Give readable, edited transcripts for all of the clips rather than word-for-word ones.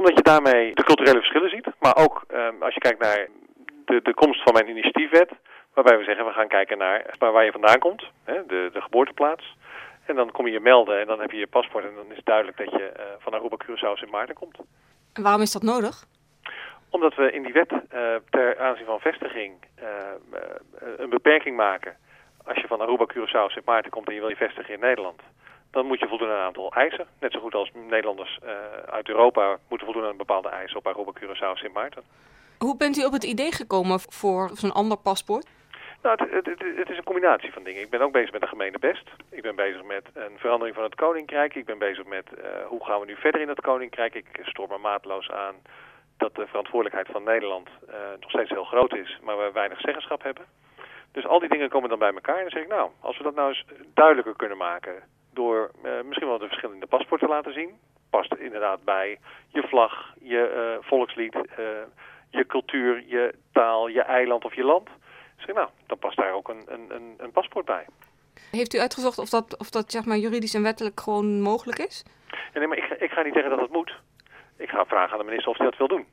omdat je daarmee de culturele verschillen ziet. Maar ook als je kijkt naar de komst van mijn initiatiefwet, waarbij we zeggen we gaan kijken naar waar je vandaan komt, hè, de geboorteplaats. En dan kom je melden en dan heb je je paspoort en dan is het duidelijk dat je van Aruba, Curaçao, Sint Maarten komt. En waarom is dat nodig? Omdat we in die wet ter aanzien van vestiging een beperking maken. Als je van Aruba, Curaçao, Sint Maarten komt en je wil je vestigen in Nederland, dan moet je voldoen aan een aantal eisen. Net zo goed als Nederlanders uit Europa moeten voldoen aan een bepaalde eisen op Aruba, Curaçao, Sint Maarten. Hoe bent u op het idee gekomen voor zo'n ander paspoort? Nou, het is een combinatie van dingen. Ik ben ook bezig met een gemeenebest. Ik ben bezig met een verandering van het koninkrijk. Ik ben bezig met hoe gaan we nu verder in het koninkrijk. Ik stoor me mateloos aan dat de verantwoordelijkheid van Nederland nog steeds heel groot is, maar we weinig zeggenschap hebben. Dus al die dingen komen dan bij elkaar en dan zeg ik, nou, als we dat nou eens duidelijker kunnen maken door misschien wel de verschillende paspoorten te laten zien, past inderdaad bij je vlag, je volkslied, je cultuur, je taal, je eiland of je land. Dus nou, dan past daar ook een paspoort bij. Heeft u uitgezocht of dat zeg maar, juridisch en wettelijk gewoon mogelijk is? Ja, nee, maar ik ga niet zeggen dat het moet. Ik ga vragen aan de minister of hij dat wil doen.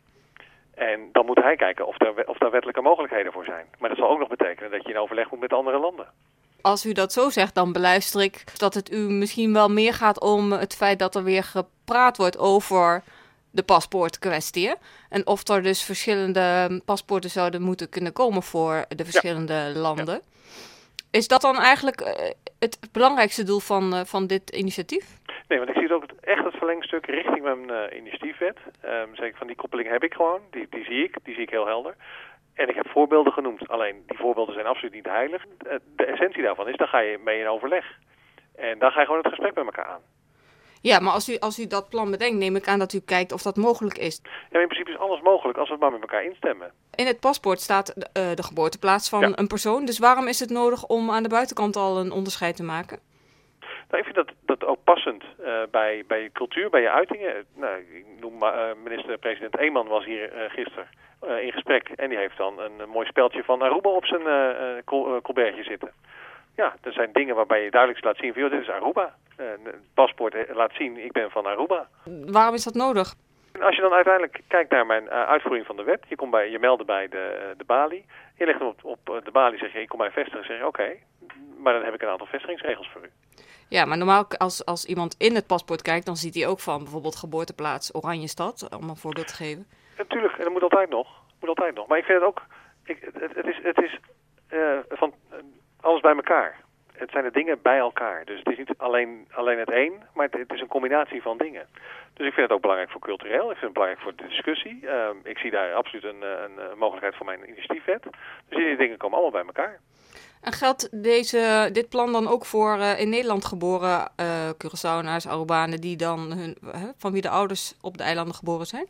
En dan moet hij kijken of daar wettelijke mogelijkheden voor zijn. Maar dat zal ook nog betekenen dat je in overleg moet met andere landen. Als u dat zo zegt, dan beluister ik dat het u misschien wel meer gaat om het feit dat er weer gepraat wordt over de paspoortkwestie. En of er dus verschillende paspoorten zouden moeten kunnen komen voor de verschillende landen. Ja. Is dat dan eigenlijk het belangrijkste doel van dit initiatief? Nee, want ik zie het ook echt het verlengstuk richting mijn initiatiefwet. Zeker van die koppeling heb ik gewoon, die zie ik heel helder. En ik heb voorbeelden genoemd, alleen die voorbeelden zijn absoluut niet heilig. De essentie daarvan is, dan ga je mee in overleg. En dan ga je gewoon het gesprek met elkaar aan. Ja, maar als u dat plan bedenkt, neem ik aan dat u kijkt of dat mogelijk is. Ja, in principe is alles mogelijk als we het maar met elkaar instemmen. In het paspoort staat de geboorteplaats van een persoon. Dus waarom is het nodig om aan de buitenkant al een onderscheid te maken? Nou, ik vind dat ook passend bij je cultuur, bij je uitingen. Nou, ik noem minister-president Eeman was hier gisteren in gesprek. En die heeft dan een mooi speldje van Aruba op zijn colbertje zitten. Ja, er zijn dingen waarbij je duidelijk laat zien van, joh, dit is Aruba. Het paspoort laat zien, ik ben van Aruba. Waarom is dat nodig? Als je dan uiteindelijk kijkt naar mijn uitvoering van de wet, je meldt bij de balie. Je legt hem op de balie, zeg je, ik kom bij vestigen, zeg je, oké, maar dan heb ik een aantal vestigingsregels voor u. Ja, maar normaal als iemand in het paspoort kijkt, dan ziet hij ook van bijvoorbeeld geboorteplaats Oranjestad, om een voorbeeld te geven. Natuurlijk, en dat moet altijd nog. Maar ik vind het ook, het is van alles bij elkaar. Het zijn de dingen bij elkaar. Dus het is niet alleen het een, maar het is een combinatie van dingen. Dus ik vind het ook belangrijk voor cultureel. Ik vind het belangrijk voor de discussie. Ik zie daar absoluut een mogelijkheid voor mijn initiatiefwet. Dus die dingen komen allemaal bij elkaar. En geldt dit plan dan ook voor in Nederland geboren Curaçaoënaars, Arubanen, die dan van wie de ouders op de eilanden geboren zijn?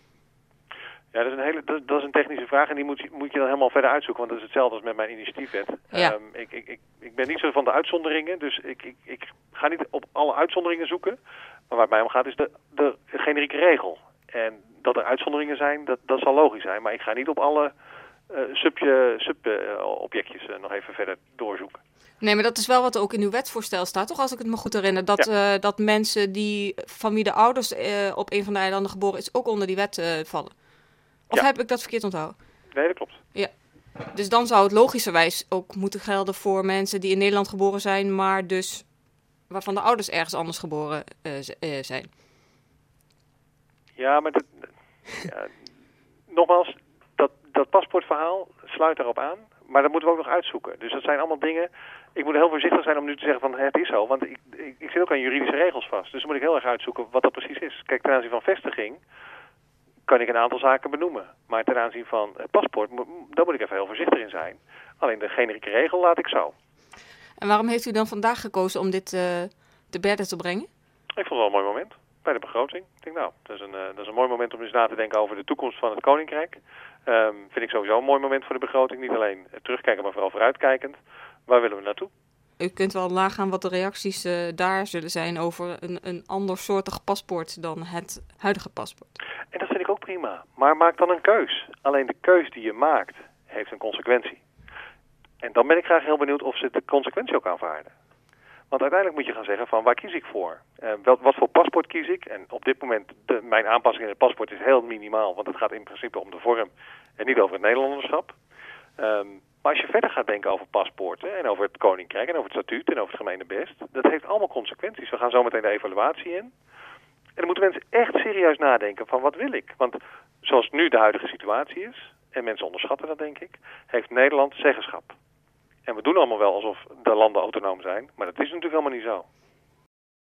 Ja, dat is een technische vraag en die moet je dan helemaal verder uitzoeken, want dat is hetzelfde als met mijn initiatiefwet. Ja. Ik ben niet zo van de uitzonderingen, dus ik ga niet op alle uitzonderingen zoeken. Maar waar het mij om gaat is de generieke regel. En dat er uitzonderingen zijn, dat zal logisch zijn, maar ik ga niet op alle sub-objectjes nog even verder doorzoeken. Nee, maar dat is wel wat ook in uw wetsvoorstel staat, toch? Als ik het me goed herinner. Dat mensen van wie de ouders op een van de eilanden geboren is, ook onder die wet vallen. Of heb ik dat verkeerd onthouden? Nee, dat klopt. Ja. Dus dan zou het logischerwijs ook moeten gelden voor mensen die in Nederland geboren zijn, maar dus waarvan de ouders ergens anders geboren zijn. Ja, maar nogmaals, dat paspoortverhaal sluit daarop aan, maar dat moeten we ook nog uitzoeken. Dus dat zijn allemaal dingen. Ik moet heel voorzichtig zijn om nu te zeggen van het is zo, want ik zit ook aan juridische regels vast. Dus dan moet ik heel erg uitzoeken wat dat precies is. Kijk, ten aanzien van vestiging kan ik een aantal zaken benoemen. Maar ten aanzien van het paspoort, daar moet ik even heel voorzichtig in zijn. Alleen de generieke regel laat ik zo. En waarom heeft u dan vandaag gekozen om dit te bedden te brengen? Ik vond het wel een mooi moment bij de begroting. Ik denk, nou, dat is een mooi moment om eens na te denken over de toekomst van het Koninkrijk. Vind ik sowieso een mooi moment voor de begroting. Niet alleen terugkijken, maar vooral vooruitkijkend. Waar willen we naartoe? U kunt wel nagaan wat de reacties daar zullen zijn over een ander soortig paspoort dan het huidige paspoort. En dat vind ik ook prima. Maar maak dan een keus. Alleen de keus die je maakt, heeft een consequentie. En dan ben ik graag heel benieuwd of ze de consequentie ook aanvaarden. Want uiteindelijk moet je gaan zeggen van waar kies ik voor? Wat voor paspoort kies ik? En op dit moment, mijn aanpassing in het paspoort is heel minimaal. Want het gaat in principe om de vorm en niet over het Nederlanderschap. Maar als je verder gaat denken over paspoorten en over het Koninkrijk en over het statuut en over het gemeenebest, dat heeft allemaal consequenties. We gaan zo meteen de evaluatie in. En dan moeten mensen echt serieus nadenken van wat wil ik? Want zoals nu de huidige situatie is, en mensen onderschatten dat denk ik, heeft Nederland zeggenschap. En we doen allemaal wel alsof de landen autonoom zijn, maar dat is natuurlijk helemaal niet zo.